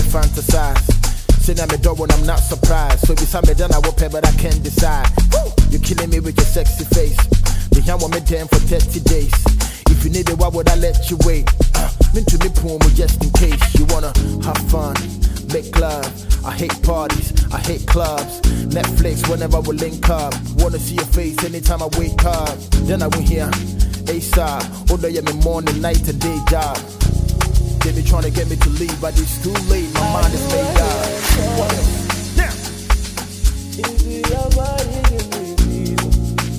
fantasize. Saying I'm a dog when I'm not surprised. So beside me then I will pay but I can't decide. You're killing me with your sexy face. The young woman damn for 30 days. If you need it, why would I let you wait? Meant to me poem just in case. You wanna have fun, make love. I hate parties, I hate clubs. Netflix whenever we link up. Wanna see your face anytime I wake up. Then I will hear ASAP. Although you me morning, night and day job. They be trying to get me to leave, but it's too late. My mind is made up. What else? Now. If your body give me fever,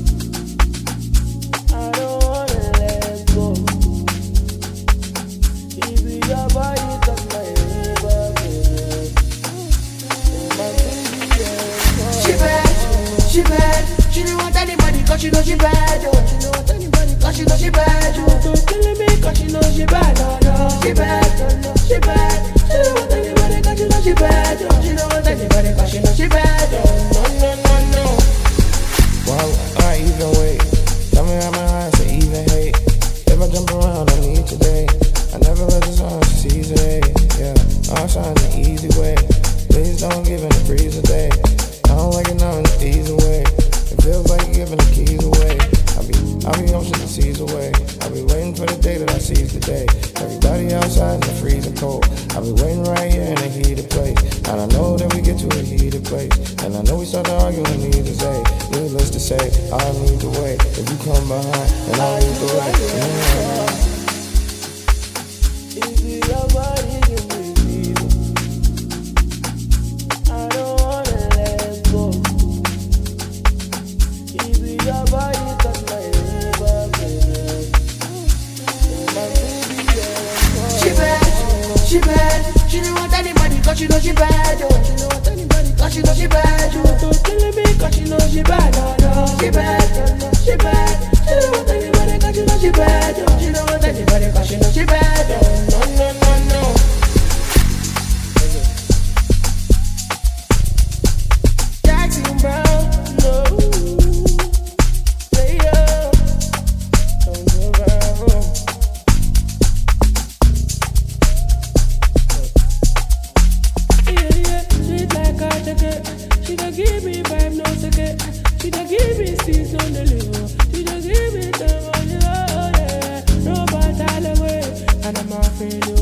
I don't wanna let go. If your body touch my liver, she bad. She don't want anybody 'cause she know she bad. Oh. She don't want anybody 'cause she know she bad. Oh. Don't kill me 'cause she know she bad. Oh, no. She bad. She bad. She don't want anybody 'cause she know she bad. Oh. She don't want anybody 'cause she know she bad. Oh. No. Well, I even wait. Tell me how my eyes to even hate. If I jump around, I need today. I never read the song, she sees it. Yeah, I'm trying the easy way. Please don't give it a breeze a day. I don't like it now in the easy way. It feels like you're giving the keys away. I'll be ocean the seas away. I'll be waiting for the day that I seize the day. Everybody outside in the freezing cold. I'll be waiting right here in a heated place. And I know that we get to a heated place. And I know we start to argue and neither say. Needless to say, I need to wait. If you come behind, then I'll lead the way. If your body give me fever, I don't wanna let go. If your body touch my liver, baby, my baby, yeah. She bad. She don't want anybody 'cause she know she bad. Oh. She don't want anybody 'cause she know she bad. Oh. Don't kill me 'cause she know she bad. Oh, no. She bad. She don't want anybody 'cause she know she bad. Oh. She don't want anybody 'cause she know she bad. Oh. No. Jackson Brown, no. Play up. Don't go around. Yeah, sweet like a ticket. She don't give me vibe, no second. She don't give me seeds on the liver. She don't give me time on the road, yeah. No bad all the way. And I'm afraid